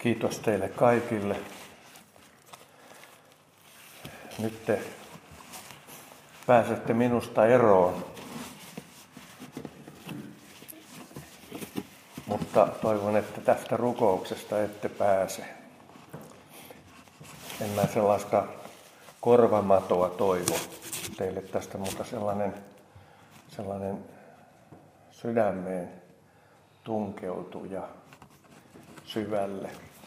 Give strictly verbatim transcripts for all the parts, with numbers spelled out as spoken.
Kiitos teille kaikille. Nyt te pääsette minusta eroon, mutta toivon, että tästä rukouksesta ette pääse. En mä sellaista korvamatoa toivo teille tästä, mutta sellainen, sellainen sydämeen tunkeutuja syvälle.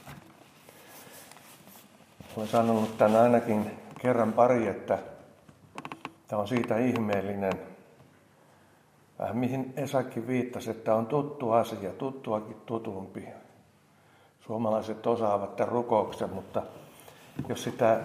Olen sanonut tämän ainakin kerran pari, että tämä on siitä ihmeellinen, vähän mihin Esakin viittasi, että on tuttu asia, tuttuakin tutumpi. Suomalaiset osaavat tämän rukouksen, mutta jos sitä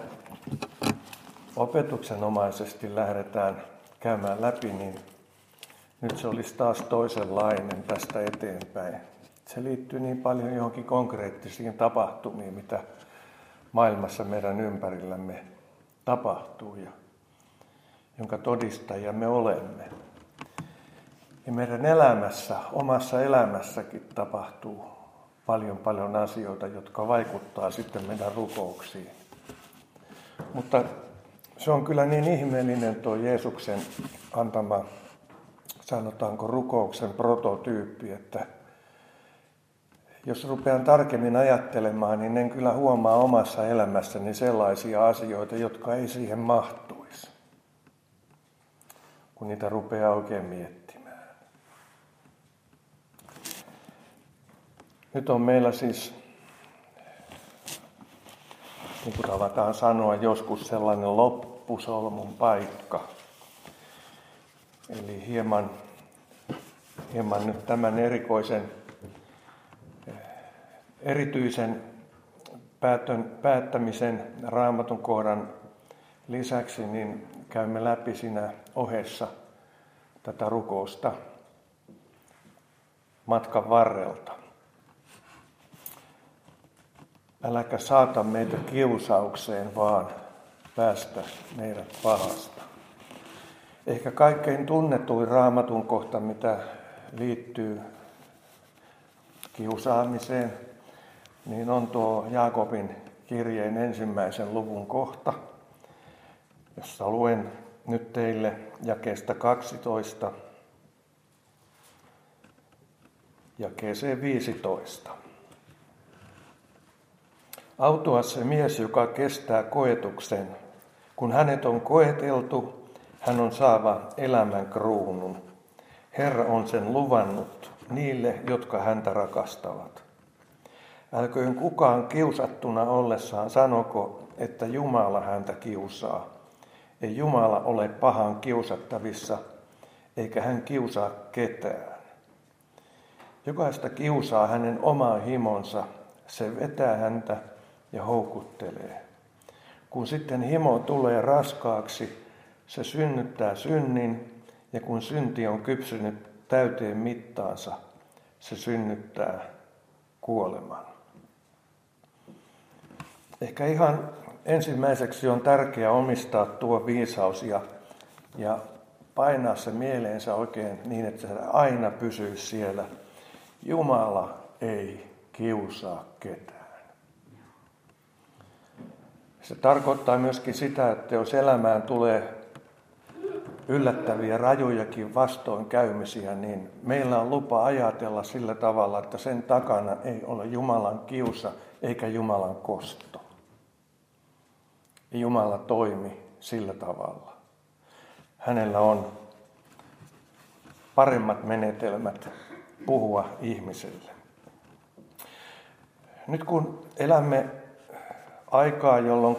opetuksenomaisesti lähdetään käymään läpi, niin nyt se olisi taas toisenlainen tästä eteenpäin. Se liittyy niin paljon johonkin konkreettisiin tapahtumiin, mitä maailmassa meidän ympärillämme tapahtuu ja jonka todistajia me olemme. Ja meidän elämässä, omassa elämässäkin tapahtuu paljon paljon asioita, jotka vaikuttaa sitten meidän rukouksiin. Mutta se on kyllä niin ihmeellinen tuo Jeesuksen antama, sanotaanko rukouksen prototyyppi, että jos rupean tarkemmin ajattelemaan, niin en kyllä huomaa omassa elämässäni sellaisia asioita, jotka ei siihen mahtuisi, kun niitä rupeaa oikein miettimään. Nyt on meillä siis, niin kuin tavataan sanoa, joskus sellainen loppusolmun paikka. Eli hieman, hieman nyt tämän erikoisen erityisen päätön, päättämisen Raamatun kohdan lisäksi niin käymme läpi siinä ohessa tätä rukousta matkan varrelta. Äläkä saata meitä kiusaukseen, vaan päästä meidät pahasta. Ehkä kaikkein tunnetuin Raamatun kohta, mitä liittyy kiusaamiseen, niin on tuo Jaakobin kirjeen ensimmäisen luvun kohta, jossa luen nyt teille jakeesta kaksitoista jakeeseen viisitoista. Autua se mies, joka kestää koetuksen. Kun hänet on koeteltu, hän on saava elämän kruunun. Herra on sen luvannut niille, jotka häntä rakastavat. Älköön kukaan kiusattuna ollessaan sanoko, että Jumala häntä kiusaa. Ei Jumala ole pahan kiusattavissa, eikä hän kiusaa ketään. Jokaista kiusaa hänen oma himonsa, se vetää häntä ja houkuttelee. Kun sitten himo tulee raskaaksi, se synnyttää synnin, ja kun synti on kypsynyt täyteen mittaansa, se synnyttää kuoleman. Ehkä ihan ensimmäiseksi on tärkeää omistaa tuo viisaus ja, ja painaa se mieleensä oikein niin, että se aina pysyy siellä. Jumala ei kiusaa ketään. Se tarkoittaa myöskin sitä, että jos elämään tulee yllättäviä, rajujakin vastoinkäymisiä, niin meillä on lupa ajatella sillä tavalla, että sen takana ei ole Jumalan kiusa eikä Jumalan kosto. Jumala toimi sillä tavalla. Hänellä on paremmat menetelmät puhua ihmiselle. Nyt kun elämme aikaa, jolloin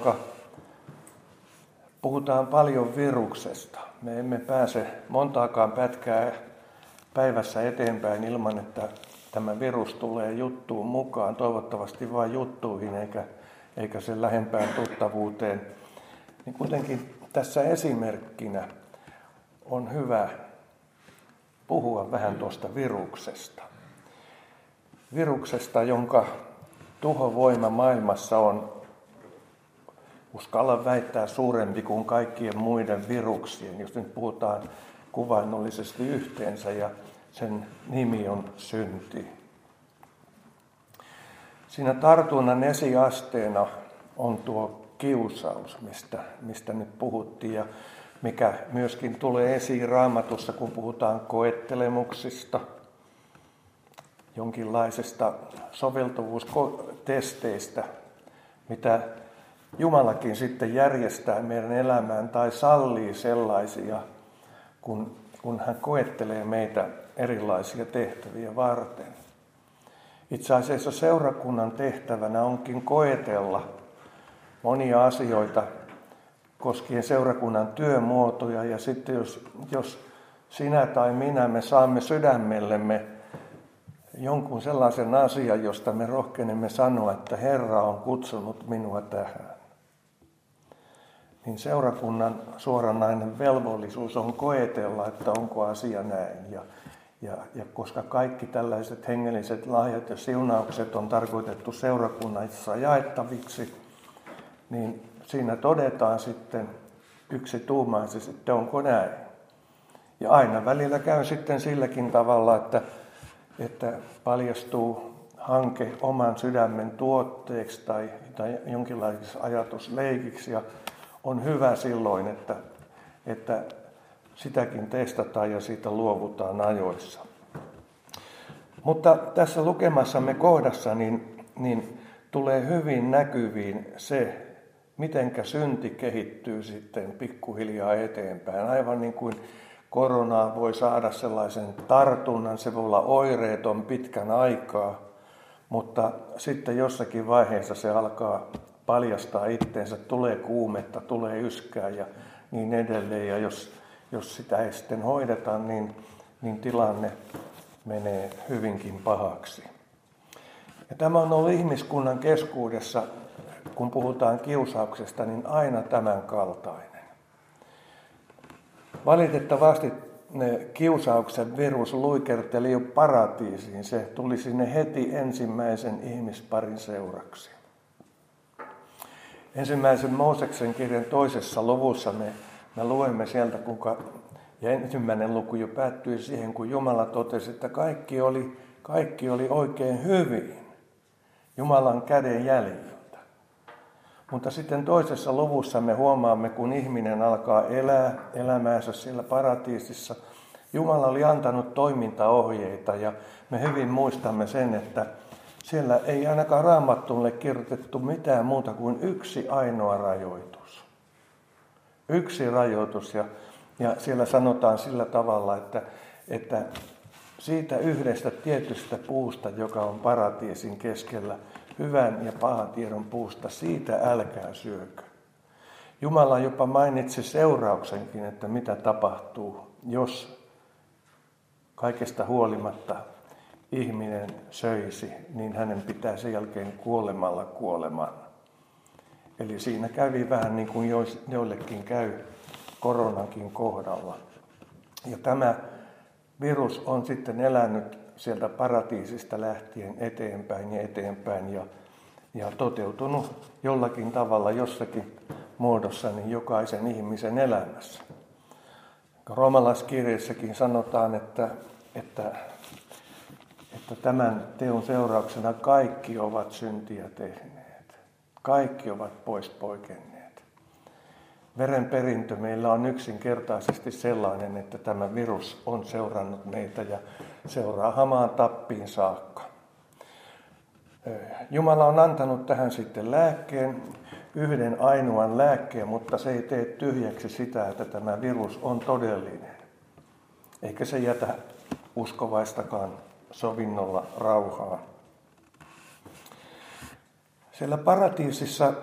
puhutaan paljon viruksesta, me emme pääse montaakaan pätkää päivässä eteenpäin ilman, että tämä virus tulee juttuun mukaan, toivottavasti vain juttuihin eikä, eikä sen lähempään tuttavuuteen. Niin kuitenkin tässä esimerkkinä on hyvä puhua vähän tuosta viruksesta. Viruksesta, jonka tuhovoima maailmassa on, uskallan väittää, suurempi kuin kaikkien muiden viruksien, jos nyt puhutaan kuvainnollisesti yhteensä, ja sen nimi on synti. Siinä tartunnan esiasteena on tuo kiusaus, mistä, mistä nyt puhuttiin ja mikä myöskin tulee esiin Raamatussa, kun puhutaan koettelemuksista, jonkinlaisesta soveltuvuustesteistä, mitä Jumalakin sitten järjestää meidän elämään tai sallii sellaisia, kun, kun hän koettelee meitä erilaisia tehtäviä varten. Itse asiassa seurakunnan tehtävänä onkin koetella monia asioita koskien seurakunnan työmuotoja. Ja sitten jos, jos sinä tai minä me saamme sydämellemme jonkun sellaisen asian, josta me rohkenemme sanoa, että Herra on kutsunut minua tähän, niin seurakunnan suoranainen velvollisuus on koetella, että onko asia näin. Ja, ja, ja koska kaikki tällaiset hengelliset lahjat ja siunaukset on tarkoitettu seurakunnassa jaettaviksi, niin siinä todetaan sitten yksituumaisesti, että onko näin. Ja aina välillä käy sitten silläkin tavalla, että, että paljastuu hanke oman sydämen tuotteeksi tai, tai jonkinlaiseksi ajatusleikiksi. Ja on hyvä silloin, että, että sitäkin testataan ja siitä luovutaan ajoissa. Mutta tässä lukemassamme kohdassa niin, niin tulee hyvin näkyviin se, mitenkä synti kehittyy sitten pikkuhiljaa eteenpäin. Aivan niin kuin koronaa voi saada sellaisen tartunnan, se voi olla oireeton pitkän aikaa, mutta sitten jossakin vaiheessa se alkaa paljastaa itteensä, tulee kuumetta, tulee yskää ja niin edelleen. Ja jos, jos sitä ei sitten hoideta, niin, niin tilanne menee hyvinkin pahaksi. Ja tämä on ollut ihmiskunnan keskuudessa, kun puhutaan kiusauksesta, niin aina tämän kaltainen. Valitettavasti ne kiusauksen virus luikerteli jo paratiisiin. Se tuli sinne heti ensimmäisen ihmisparin seuraksi. Ensimmäisen Mooseksen kirjan toisessa luvussa me, me luemme sieltä, kuinka, ja ensimmäinen luku jo päättyi siihen, kun Jumala totesi, että kaikki oli, kaikki oli oikein hyvin Jumalan käden jäljiltä. Mutta sitten toisessa luvussa me huomaamme, kun ihminen alkaa elää elämäänsä siellä paratiisissa, Jumala oli antanut toimintaohjeita ja me hyvin muistamme sen, että siellä ei ainakaan Raamattulle kirjoitettu mitään muuta kuin yksi ainoa rajoitus. Yksi rajoitus ja, ja siellä sanotaan sillä tavalla, että, että siitä yhdestä tietystä puusta, joka on paratiisin keskellä, hyvän ja pahan tiedon puusta, siitä älkää syökö. Jumala jopa mainitsi seurauksenkin, että mitä tapahtuu, jos kaikesta huolimatta ihminen söisi, niin hänen pitää sen jälkeen kuolemalla kuoleman. Eli siinä kävi vähän niin kuin joillekin käy koronankin kohdalla. Ja tämä virus on sitten elänyt sieltä paratiisista lähtien eteenpäin ja eteenpäin ja, ja toteutunut jollakin tavalla jossakin muodossa niin jokaisen ihmisen elämässä. Roomalaiskirjeessäkin sanotaan, että, että, että tämän teon seurauksena kaikki ovat syntiä tehneet. Kaikki ovat pois poikenneet. Verenperintö meillä on yksinkertaisesti sellainen, että tämä virus on seurannut meitä ja seuraa hamaan tappiin saakka. Jumala on antanut tähän sitten lääkkeen, yhden ainoan lääkkeen, mutta se ei tee tyhjäksi sitä, että tämä virus on todellinen. Eikä se jätä uskovaistakaan sovinnolla rauhaa. Siellä paratiisissa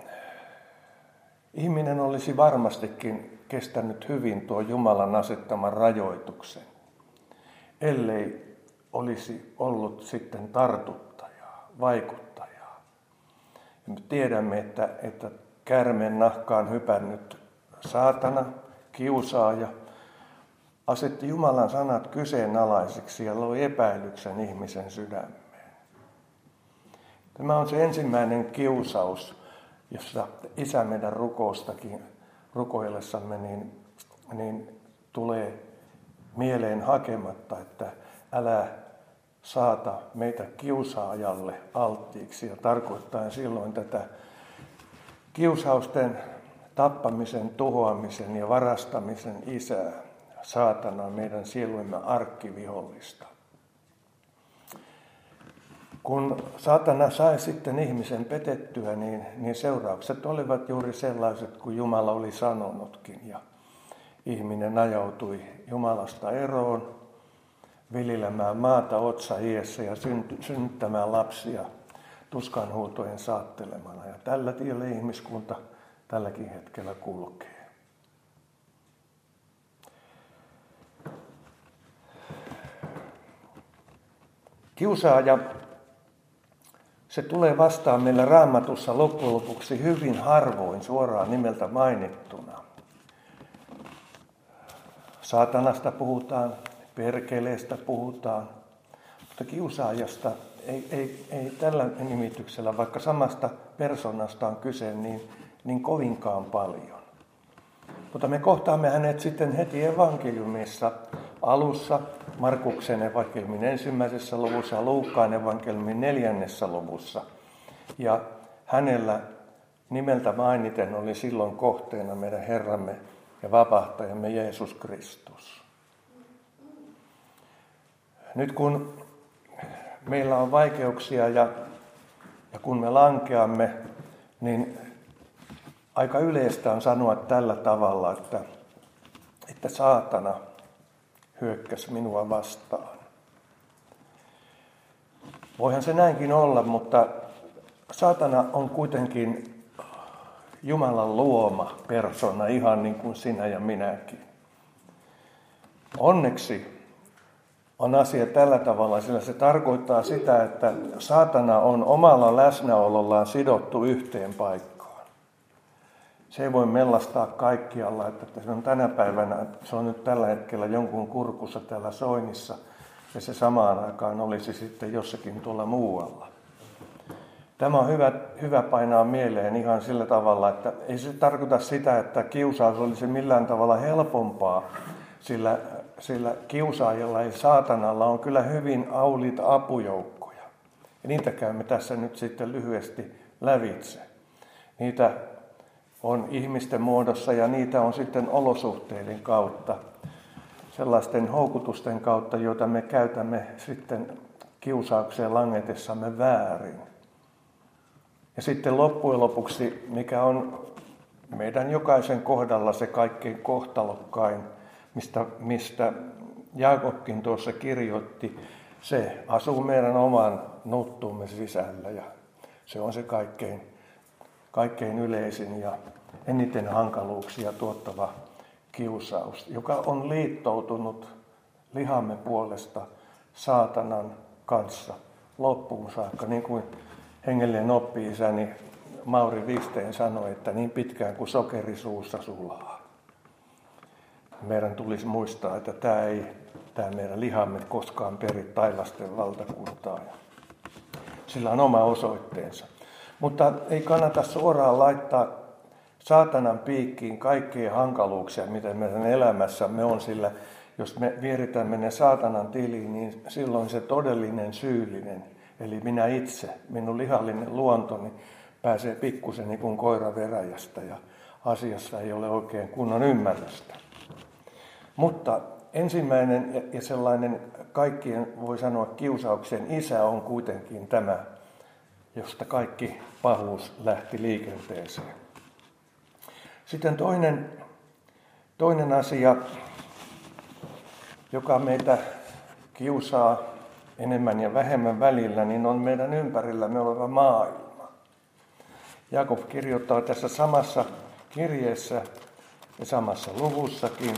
ihminen olisi varmastikin kestänyt hyvin tuo Jumalan asettaman rajoituksen, ellei olisi ollut sitten tartuttajaa, vaikuttajaa. Ja me tiedämme, että, että käärmeen nahkaan hypännyt saatana, kiusaaja, asetti Jumalan sanat kyseenalaisiksi ja loi epäilyksen ihmisen sydämeen. Tämä on se ensimmäinen kiusaus, jossa Isä meidän rukoustakin rukoillessamme niin, niin tulee mieleen hakematta, että älä saata meitä kiusaajalle alttiiksi ja tarkoittaa silloin tätä kiusausten tappamisen, tuhoamisen ja varastamisen isää, saatana, meidän sielujemme arkkivihollista. Kun saatana sai sitten ihmisen petettyä, niin, niin seuraukset olivat juuri sellaiset kuin Jumala oli sanonutkin. Ja ihminen ajautui Jumalasta eroon, viljelemään maata otsa iässä ja synnyttämään lapsia tuskanhuutojen saattelemana. Ja tällä tiellä ihmiskunta tälläkin hetkellä kulkee. Kiusaaja, se tulee vastaan meillä Raamatussa loppujen lopuksi hyvin harvoin suoraan nimeltä mainittuna. Saatanasta puhutaan, perkeleestä puhutaan, mutta kiusaajasta ei, ei, ei tällä nimityksellä, vaikka samasta persoonasta on kyse, niin, niin kovinkaan paljon. Mutta me kohtaamme hänet sitten heti evankeliumissa alussa, Markuksen evankeliumin ensimmäisessä luvussa ja Luukkaan evankeliumin neljännessä luvussa. Ja hänellä nimeltä mainiten oli silloin kohteena meidän Herramme ja vapahtajamme Jeesus Kristus. Nyt kun meillä on vaikeuksia ja, ja kun me lankeamme, niin aika yleistä on sanoa tällä tavalla, että, että saatana hyökkäsi minua vastaan. Voihan se näinkin olla, mutta saatana on kuitenkin Jumalan luoma persona, ihan niin kuin sinä ja minäkin. Onneksi on asia tällä tavalla, sillä se tarkoittaa sitä, että saatana on omalla läsnäolollaan sidottu yhteen paikkaan. Se ei voi mellastaa kaikkialla, että se on tänä päivänä, se on nyt tällä hetkellä jonkun kurkussa täällä Soinissa, ja se samaan aikaan olisi sitten jossakin tuolla muualla. Tämä on hyvä, hyvä painaa mieleen ihan sillä tavalla, että ei se tarkoita sitä, että kiusaus olisi millään tavalla helpompaa, sillä, sillä kiusaajalla ja saatanalla on kyllä hyvin auliita apujoukkoja. Ja niitä käymme tässä nyt sitten lyhyesti lävitse. Niitä on ihmisten muodossa ja niitä on sitten olosuhteiden kautta, sellaisten houkutusten kautta, joita me käytämme sitten kiusaukseen langetessamme väärin. Ja sitten loppujen lopuksi, mikä on meidän jokaisen kohdalla se kaikkein kohtalokkain, mistä, mistä Jaakobkin tuossa kirjoitti, se asuu meidän oman nuttumme sisällä ja se on se kaikkein, kaikkein yleisin ja eniten hankaluuksia tuottava kiusaus, joka on liittoutunut lihamme puolesta saatanan kanssa loppuun saakka, niin kuin hengellinen oppi-isäni Mauri Visteen sanoi, että niin pitkään kuin sokeri suussa sulaa. Meidän tulisi muistaa, että tämä ei, tämä meidän lihamme koskaan peri taivasten valtakuntaa. Sillä on oma osoitteensa. Mutta ei kannata suoraan laittaa saatanan piikkiin kaikkia hankaluuksia, mitä meidän elämässämme on, sillä jos me vieritämme ne saatanan tiliin, niin silloin se todellinen syyllinen, eli minä itse, minun lihallinen luontoni, pääsee pikkusen niin kuin koira veräjästä ja asiassa ei ole oikein kunnon ymmärrystä. Mutta ensimmäinen ja sellainen kaikkien voi sanoa kiusauksen isä on kuitenkin tämä, josta kaikki pahuus lähti liikenteeseen. Sitten toinen, toinen asia, joka meitä kiusaa enemmän ja vähemmän välillä, niin on meidän ympärillämme oleva maailma. Jaakob kirjoittaa tässä samassa kirjeessä ja samassa luvussakin,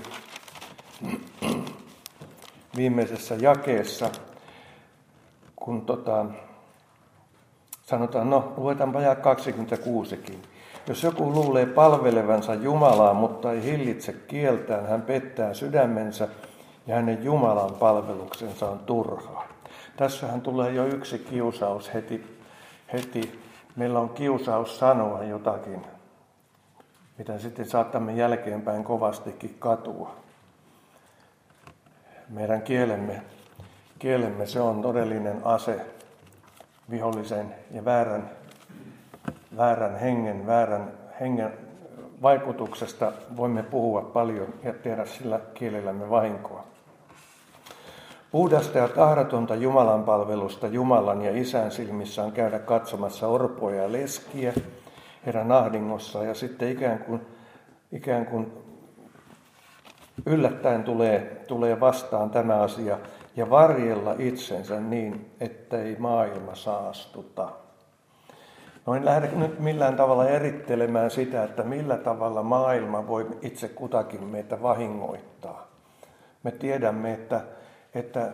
viimeisessä jakeessa, kun tota, sanotaan, no luetaanpa jae kaksikymmentäkuusikin. Jos joku luulee palvelevansa Jumalaa, mutta ei hillitse kieltään, hän pettää sydämensä ja hänen Jumalan palveluksensa on turhaa. Tässähän tulee jo yksi kiusaus heti. heti. Meillä on kiusaus sanoa jotakin, mitä sitten saattamme jälkeenpäin kovastikin katua. Meidän kielemme Kielemme se on todellinen ase vihollisen ja väärän, väärän hengen, väärän hengen vaikutuksesta voimme puhua paljon ja tehdä sillä kielellämme vahinkoa. Puhdasta ja tahratonta Jumalan palvelusta Jumalan ja Isän silmissä on käydä katsomassa orpoja ja leskiä heidän ahdingossaan ja sitten ikään kuin, ikään kuin yllättäen tulee, tulee vastaan tämä asia ja varjella itsensä niin, ettei maailma saastuta. No en lähde nyt millään tavalla erittelemään sitä, että millä tavalla maailma voi itse kutakin meitä vahingoittaa. Me tiedämme, että, että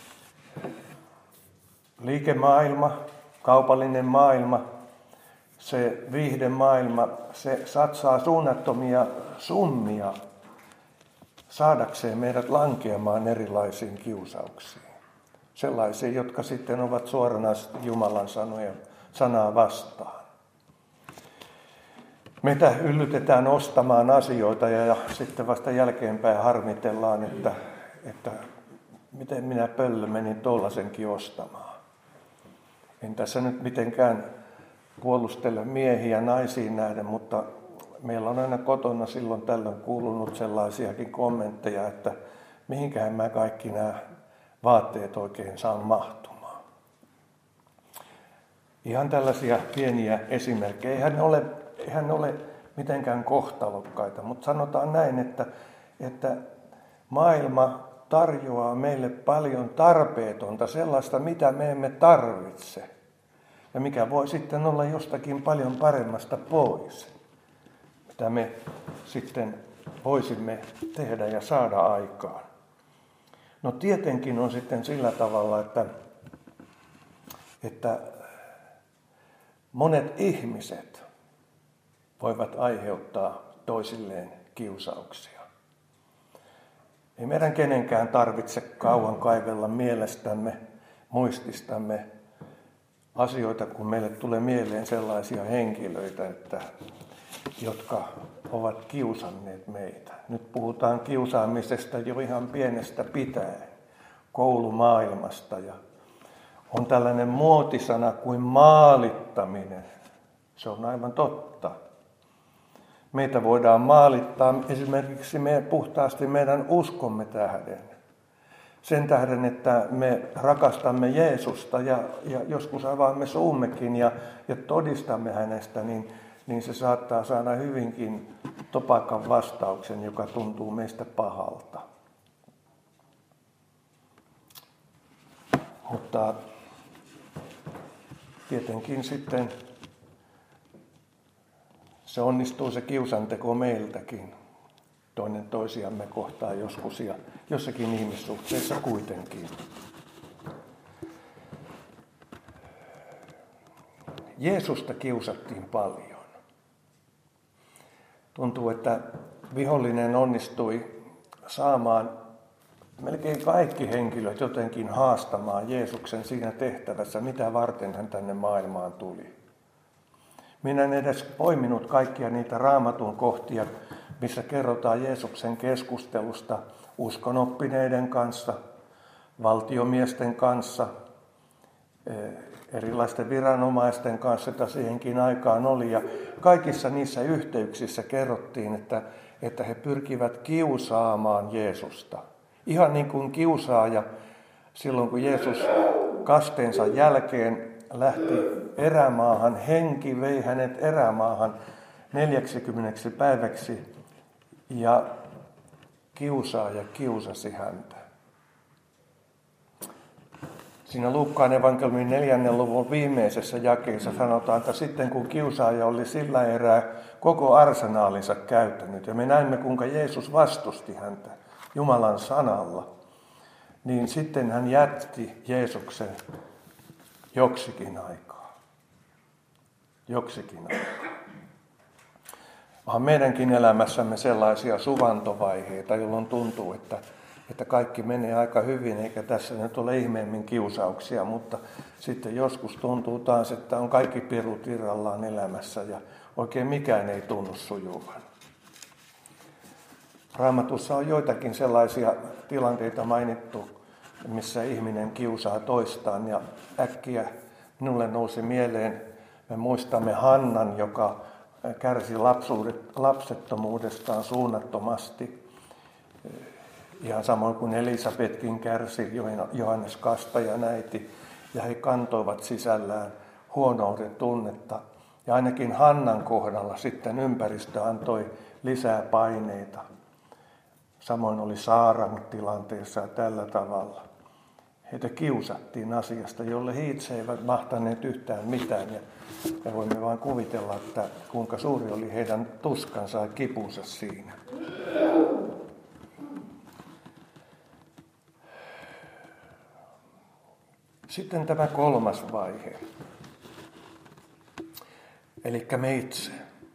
liikemaailma, kaupallinen maailma, se viihdemaailma, se satsaa suunnattomia summia saadakseen meidät lankeamaan erilaisiin kiusauksiin. Sellaisiin, jotka sitten ovat suoranaisesti Jumalan sanoja, sanaa vastaan. Meitä yllytetään ostamaan asioita ja, ja sitten vasta jälkeenpäin harmitellaan, että, että miten minä pöllö menin tollasenkin ostamaan. En tässä nyt mitenkään puolustele miehiä naisiin nähden, mutta meillä on aina kotona silloin tällöin kuulunut sellaisiakin kommentteja, että mihinkähän mä kaikki nämä vaatteet oikein saan mahtumaan. Ihan tällaisia pieniä esimerkkejä. Eihän ne ole, eihän ne ole mitenkään kohtalokkaita, mutta sanotaan näin, että, että maailma tarjoaa meille paljon tarpeetonta, sellaista mitä me emme tarvitse ja mikä voi sitten olla jostakin paljon paremmasta pois, mitä me sitten voisimme tehdä ja saada aikaan. No tietenkin on sitten sillä tavalla, että, että monet ihmiset voivat aiheuttaa toisilleen kiusauksia. Ei meidän kenenkään tarvitse kauan kaivella mielestämme, muististamme asioita, kun meille tulee mieleen sellaisia henkilöitä, että, jotka ovat kiusanneet meitä. Nyt puhutaan kiusaamisesta jo ihan pienestä pitäen, koulumaailmasta. Ja on tällainen muotisana kuin maalittaminen. Se on aivan totta. Meitä voidaan maalittaa esimerkiksi me puhtaasti meidän uskomme tähden. Sen tähden, että me rakastamme Jeesusta ja, ja joskus avaamme suummekin ja, ja todistamme hänestä, niin, niin se saattaa saada hyvinkin topakan vastauksen, joka tuntuu meistä pahalta. Mutta tietenkin sitten se onnistuu se kiusanteko meiltäkin. Toinen toisiamme kohtaa joskus ja jossakin ihmissuhteessa kuitenkin. Jeesusta kiusattiin paljon. Tuntuu, että vihollinen onnistui saamaan melkein kaikki henkilöt jotenkin haastamaan Jeesuksen siinä tehtävässä, mitä varten hän tänne maailmaan tuli. Minä en edes poiminut kaikkia niitä Raamatun kohtia, missä kerrotaan Jeesuksen keskustelusta uskonoppineiden kanssa, valtiomiesten kanssa, erilaisten viranomaisten kanssa, joita siihenkin aikaan oli. Ja kaikissa niissä yhteyksissä kerrottiin, että, että he pyrkivät kiusaamaan Jeesusta. Ihan niin kuin kiusaaja silloin, kun Jeesus kasteensa jälkeen lähti erämaahan, henki vei hänet erämaahan neljäksikymmeneksi päiväksi ja kiusaaja kiusasi häntä. Siinä Luukkaan evankeliumin neljännen luvun viimeisessä jakeessa sanotaan, että sitten kun kiusaaja oli sillä erää koko arsenaalinsa käyttänyt, ja me näimme kuinka Jeesus vastusti häntä Jumalan sanalla, niin sitten hän jätti Jeesuksen joksikin aikaa. Joksikin aikaa. Onhan meidänkin elämässämme sellaisia suvantovaiheita, jolloin tuntuu, että, että kaikki menee aika hyvin, eikä tässä nyt ole ihmeemmin kiusauksia, mutta sitten joskus tuntuu taas, että on kaikki pirut irrallaan elämässä ja oikein mikään ei tunnu sujuvan. Raamatussa on joitakin sellaisia tilanteita mainittu, missä ihminen kiusaa toistaan. Ja äkkiä minulle nousi mieleen, me muistamme Hannan, joka kärsi lapsettomuudestaan suunnattomasti. Ihan samoin kuin Elisabetkin kärsi, Johannes Kastajan äiti, ja he kantoivat sisällään huonouden tunnetta. Ja ainakin Hannan kohdalla sitten ympäristö antoi lisää paineita. Samoin oli Saaran tilanteessa tällä tavalla. Heitä kiusattiin asiasta, jolle he itse eivät mahtaneet yhtään mitään. Ja me voimme vain kuvitella, että kuinka suuri oli heidän tuskansa ja kipunsa siinä. Sitten tämä kolmas vaihe. Eli me itse.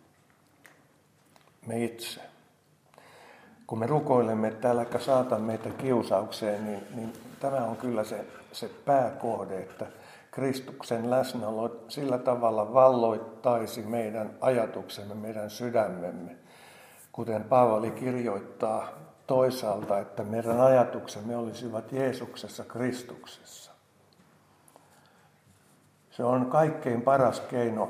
Me itse. Kun me rukoilemme, että älkää saata meitä kiusaukseen, niin, niin tämä on kyllä se, se pääkohde, että Kristuksen läsnäolo sillä tavalla valloittaisi meidän ajatuksemme, meidän sydämemme. Kuten Paavali kirjoittaa toisaalta, että meidän ajatuksemme olisivat Jeesuksessa, Kristuksessa. Se on kaikkein paras keino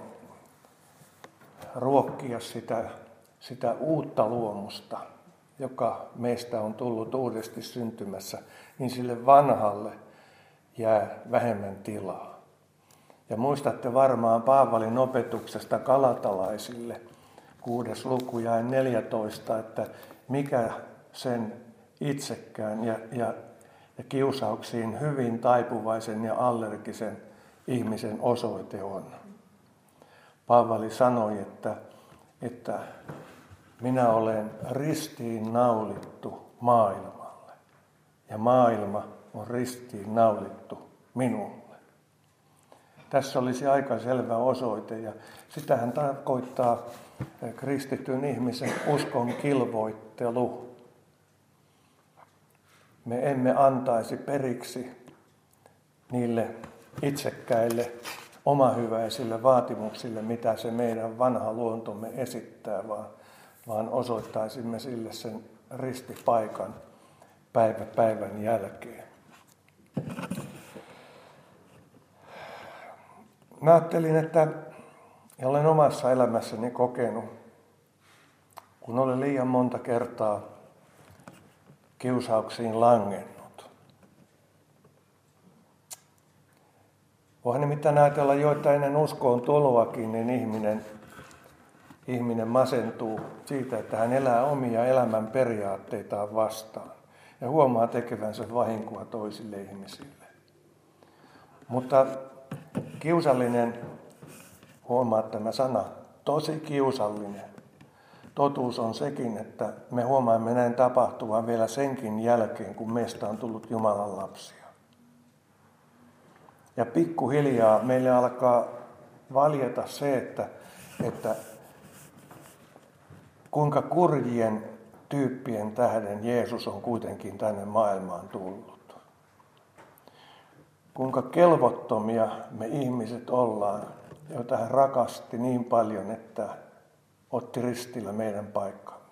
ruokkia sitä, sitä uutta luomusta, joka meistä on tullut uudesti syntymässä, niin sille vanhalle jää vähemmän tilaa. Ja muistatte varmaan Paavalin opetuksesta galatalaisille, kuudes luku jae neljätoista, että mikä sen itsekään ja, ja, ja kiusauksiin hyvin taipuvaisen ja allergisen ihmisen osoite on. Paavali sanoi, että, että minä olen ristiin naulittu maailmalle ja maailma on ristiin naulittu minulle. Tässä olisi aika selvä osoite ja sitähän tarkoittaa kristityn ihmisen uskon kilvoittelu. Me emme antaisi periksi niille itsekkäille omahyväisille vaatimuksille, mitä se meidän vanha luontomme esittää, vaan, vaan osoittaisimme sille sen ristipaikan päivä päivän jälkeen. Mä ajattelin, että ja olen omassa elämässäni kokenut, kun olen liian monta kertaa kiusauksiin langennut. Voihan nimittäin ajatella joita ennen uskoon tuloakin, niin ihminen, ihminen masentuu siitä, että hän elää omia elämän periaatteitaan vastaan ja huomaa tekevänsä vahinkoa toisille ihmisille. Mutta kiusallinen, huomaa tämä sana, tosi kiusallinen. Totuus on sekin, että me huomaamme näin tapahtuvan vielä senkin jälkeen, kun meistä on tullut Jumalan lapsia. Ja pikkuhiljaa meille alkaa valjeta se, että, että kuinka kurjien tyyppien tähden Jeesus on kuitenkin tänne maailmaan tullut. Kuinka kelvottomia me ihmiset ollaan, joita hän rakasti niin paljon, että otti ristillä meidän paikkamme.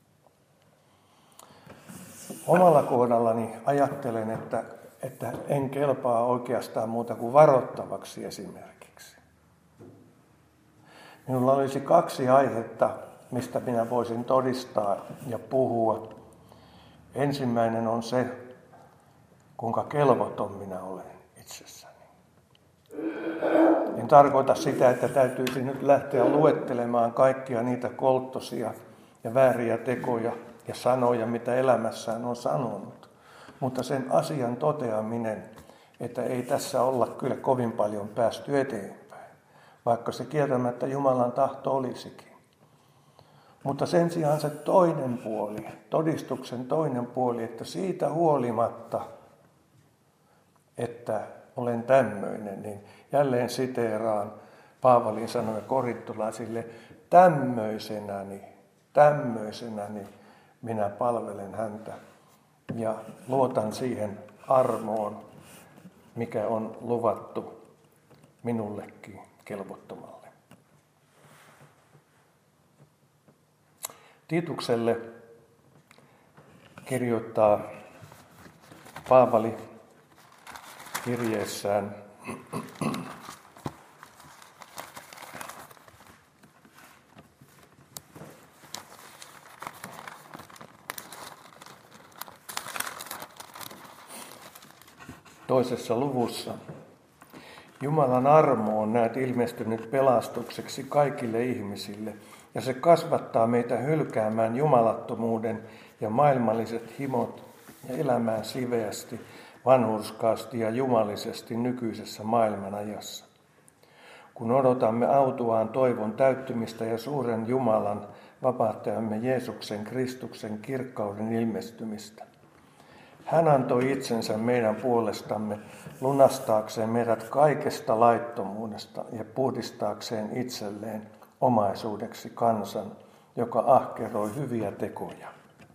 Omalla kohdallani ajattelen, että, että en kelpaa oikeastaan muuta kuin varoittavaksi esimerkiksi. Minulla olisi kaksi aihetta, mistä minä voisin todistaa ja puhua. Ensimmäinen on se, kuinka kelvoton minä olen itsessäni. En tarkoita sitä, että täytyisi nyt lähteä luettelemaan kaikkia niitä kolttosia ja vääriä tekoja ja sanoja, mitä elämässään on sanonut. Mutta sen asian toteaminen, että ei tässä olla kyllä kovin paljon päästy eteenpäin, vaikka se kieltämättä Jumalan tahto olisikin. Mutta sen sijaan se toinen puoli, todistuksen toinen puoli, että siitä huolimatta, että olen tämmöinen, niin jälleen siteeraan Paavalin sanoja korintolaisille, tämmöisenäni, tämmöisenäni minä palvelen häntä ja luotan siihen armoon, mikä on luvattu minullekin kelvottomalle. Tiitukselle kirjoittaa Paavali kirjeessään toisessa luvussa. Jumalan armo on näet ilmestynyt pelastukseksi kaikille ihmisille, ja se kasvattaa meitä hylkäämään jumalattomuuden ja maailmalliset himot ja elämään siveästi, vanhurskaasti ja jumalisesti nykyisessä maailmanajassa. Kun odotamme autuaan toivon täyttymistä ja suuren Jumalan, vapahtajamme Jeesuksen Kristuksen kirkkauden ilmestymistä. Hän antoi itsensä meidän puolestamme lunastaakseen meidät kaikesta laittomuudesta ja puhdistaakseen itselleen omaisuudeksi kansan, joka ahkeroi hyviä tekoja.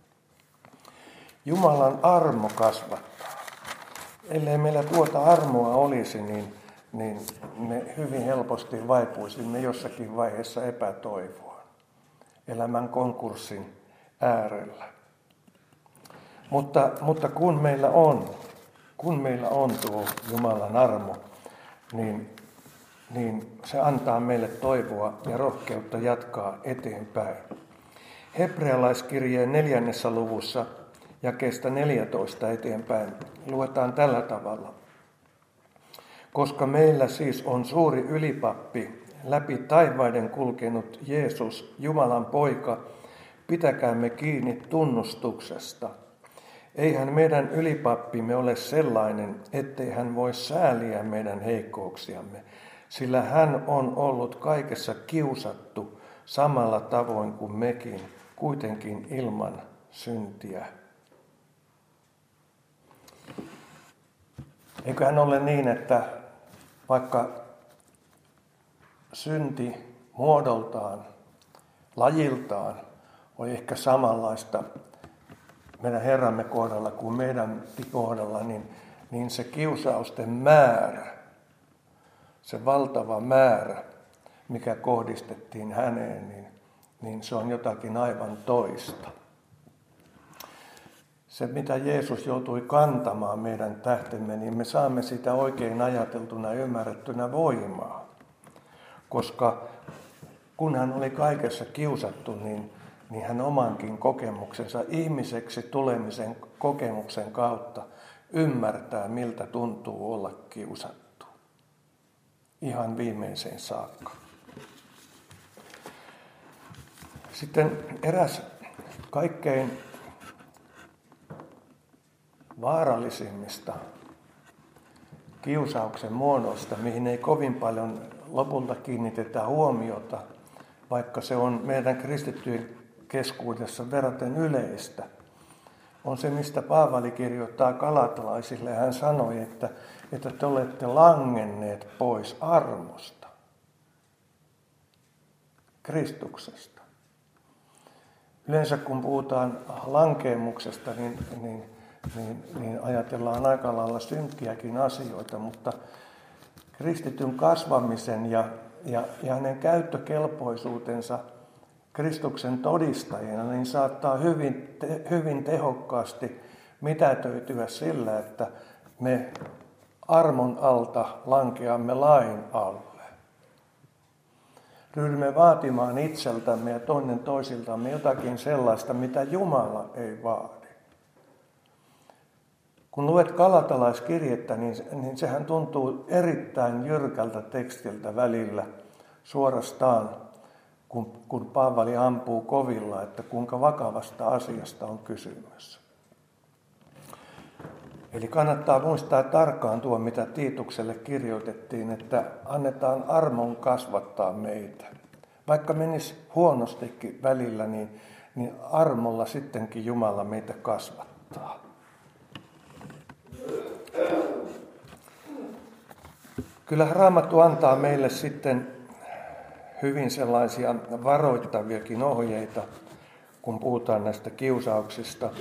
Jumalan armo kasvattaa. Ellei meillä tuota armoa olisi, niin, niin me hyvin helposti vaipuisimme jossakin vaiheessa epätoivoa elämän konkurssin äärellä. Mutta, mutta kun meillä on, kun meillä on tuo Jumalan armo, niin, niin se antaa meille toivoa ja rohkeutta jatkaa eteenpäin. Hebrealaiskirjeen neljännessä luvussa jakeesta neljätoista eteenpäin luetaan tällä tavalla. Koska meillä siis on suuri ylipappi, läpi taivaiden kulkenut Jeesus, Jumalan poika, pitäkäämme kiinni tunnustuksesta. Eihän meidän ylipappimme ole sellainen, ettei hän voi sääliä meidän heikkouksiamme, sillä hän on ollut kaikessa kiusattu samalla tavoin kuin mekin, kuitenkin ilman syntiä. Eiköhän ole niin, että vaikka synti muodoltaan, lajiltaan on ehkä samanlaista meidän Herramme kohdalla kuin meidän kohdalla, niin, niin se kiusausten määrä, se valtava määrä, mikä kohdistettiin häneen, niin, niin se on jotakin aivan toista. Se, mitä Jeesus joutui kantamaan meidän tähtemme, niin me saamme sitä oikein ajateltuna ja ymmärrettynä voimaa. Koska kun hän oli kaikessa kiusattu, niin, niin hän omankin kokemuksensa, ihmiseksi tulemisen kokemuksen kautta ymmärtää, miltä tuntuu olla kiusattu. Ihan viimeiseen saakka. Sitten eräs kaikkein vaarallisimmista kiusauksen muodoista, mihin ei kovin paljon lopulta kiinnitetä huomiota, vaikka se on meidän kristittyjen keskuudessa verraten yleistä, on se, mistä Paavali kirjoittaa galatalaisille. Hän sanoi, että, että te olette langenneet pois armosta, Kristuksesta. Yleensä kun puhutaan lankeemuksesta, niin, niin Niin, niin ajatellaan aika lailla synkkiäkin asioita, mutta kristityn kasvamisen ja, ja, ja hänen käyttökelpoisuutensa Kristuksen todistajana niin saattaa hyvin, te, hyvin tehokkaasti mitätöityä sillä, että me armon alta lankeamme lain alle. Ryhdymme vaatimaan itseltämme ja toinen toisiltamme jotakin sellaista, mitä Jumala ei vaadi. Kun luet galatalaiskirjettä, niin, niin sehän tuntuu erittäin jyrkältä tekstiltä välillä suorastaan, kun, kun Paavali ampuu kovilla, että kuinka vakavasta asiasta on kysymys. Eli kannattaa muistaa tarkkaan tuo, mitä Tiitukselle kirjoitettiin, että annetaan armon kasvattaa meitä. Vaikka menisi huonostikin välillä, niin, niin armolla sittenkin Jumala meitä kasvattaa. Kyllä Raamattu antaa meille sitten hyvin sellaisia varoittaviakin ohjeita, kun puhutaan näistä kiusauksista.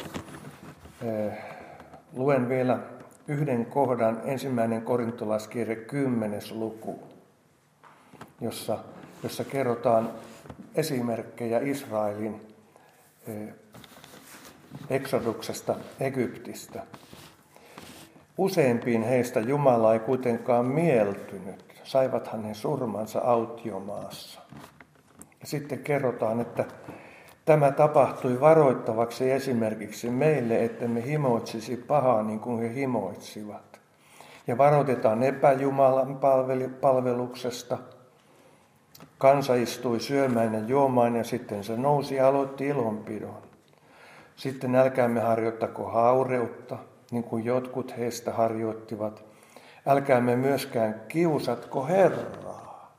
Luen vielä yhden kohdan, ensimmäinen korintolaiskirje kymmenes luku, jossa, jossa kerrotaan esimerkkejä Israelin eksoduksesta Egyptistä. Useimpiin heistä Jumala ei kuitenkaan mieltynyt. Saivathan he surmansa autiomaassa. Ja sitten kerrotaan, että tämä tapahtui varoittavaksi esimerkiksi meille, että me himoitsisi pahaa niin kuin he himoitsivat. Ja varoitetaan epäjumalan palveluksesta. Kansa istui syömään ja juomaan ja sitten se nousi ja aloitti ilonpidon. Sitten älkäämme harjoittako haureutta, niin kuin jotkut heistä harjoittivat. Älkäämme myöskään kiusatko Herraa.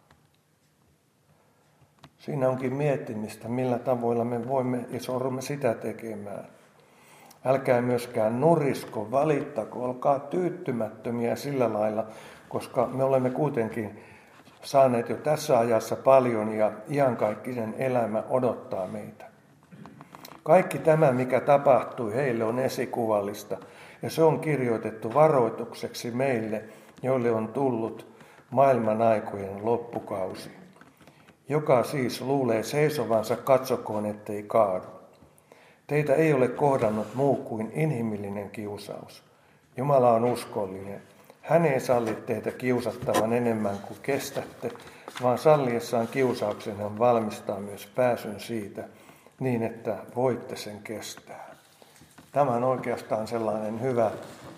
Siinä onkin miettimistä, millä tavoilla me voimme ja sorrumme sitä tekemään. Älkää myöskään nurisko, valittako, olkaa tyytymättömiä sillä lailla, koska me olemme kuitenkin saaneet jo tässä ajassa paljon ja iankaikkinen elämä odottaa meitä. Kaikki tämä, mikä tapahtui heille, on esikuvallista ja se on kirjoitettu varoitukseksi meille, joille on tullut maailman aikojen loppukausi. Joka siis luulee seisovansa, katsokoon, ettei kaadu. Teitä ei ole kohdannut muu kuin inhimillinen kiusaus. Jumala on uskollinen. Hän ei salli teitä kiusattavan enemmän kuin kestätte, vaan salliessaan kiusauksen hän valmistaa myös pääsyn siitä, niin että voitte sen kestää. Tämä on oikeastaan sellainen hyvä,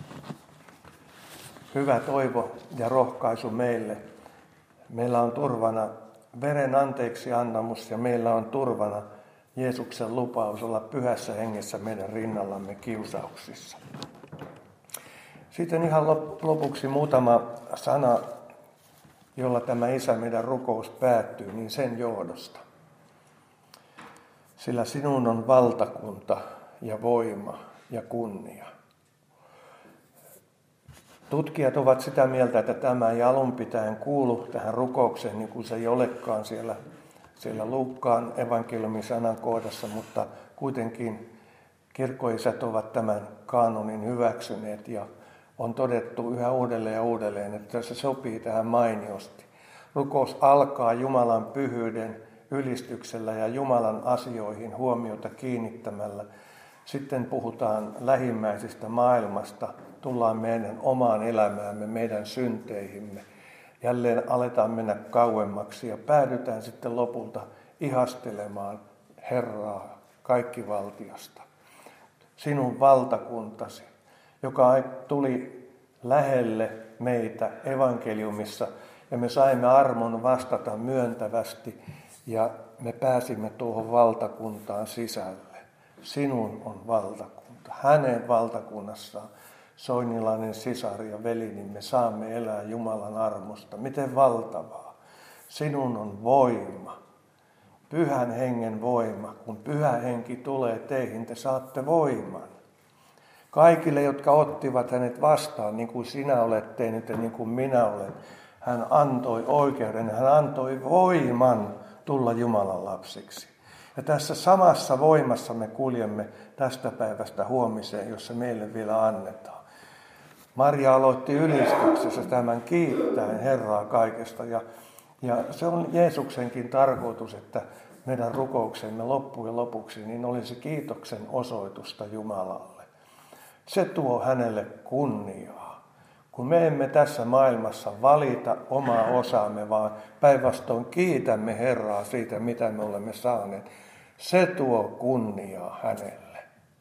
hyvä toivo ja rohkaisu meille. Meillä on turvana veren anteeksi antamus ja meillä on turvana Jeesuksen lupaus olla pyhässä hengessä meidän rinnallamme kiusauksissa. Sitten ihan lopuksi muutama sana, jolla tämä Isä meidän rukous päättyy, niin sen johdosta. Sillä sinun on valtakunta ja voima ja kunnia. Tutkijat ovat sitä mieltä, että tämä ei alun pitäen kuulu tähän rukoukseen, niin kuin se ei olekaan siellä, siellä Luukkaan evankeliumin sanan kohdassa, mutta kuitenkin kirkkoisät ovat tämän kaanonin hyväksyneet ja on todettu yhä uudelleen ja uudelleen, että se sopii tähän mainiosti. Rukous alkaa Jumalan pyhyyden ylistyksellä ja Jumalan asioihin huomiota kiinnittämällä. Sitten puhutaan lähimmäisistä maailmasta, tullaan meidän omaan elämäämme, meidän synteihimme. Jälleen aletaan mennä kauemmaksi ja päädytään sitten lopulta ihastelemaan Herraa kaikkivaltiasta. Sinun valtakuntasi, joka tuli lähelle meitä evankeliumissa ja me saimme armon vastata myöntävästi ja me pääsimme tuohon valtakuntaan sisälle. Sinun on valtakunta. Hänen valtakunnassaan, soinilainen sisari ja veli, niin me saamme elää Jumalan armosta. Miten valtavaa. Sinun on voima. Pyhän hengen voima. Kun pyhä henki tulee teihin, te saatte voiman. Kaikille, jotka ottivat hänet vastaan, niin kuin sinä olet tehnyt ja niin kuin minä olen, hän antoi oikeuden, hän antoi voiman tulla Jumalan lapsiksi. Ja tässä samassa voimassa me kuljemme tästä päivästä huomiseen, jossa meille vielä annetaan. Maria aloitti ylistyksessä tämän kiittäen Herraa kaikesta. Ja, ja se on Jeesuksenkin tarkoitus, että meidän rukouksemme loppujen lopuksi niin olisi kiitoksen osoitusta Jumalalle. Se tuo hänelle kunniaa. Kun me emme tässä maailmassa valita omaa osaamme, vaan päinvastoin kiitämme Herraa siitä, mitä me olemme saaneet. Se tuo kunniaa hänelle.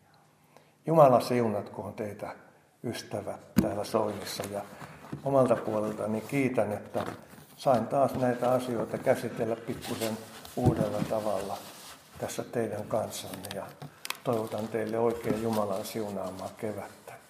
Jumala siunatkoon teitä, ystävät, täällä Soinissa. Ja omalta puoleltani kiitän, että sain taas näitä asioita käsitellä pikkusen uudella tavalla tässä teidän kanssanne. Ja toivotan teille oikein Jumalan siunaamaa kevättä.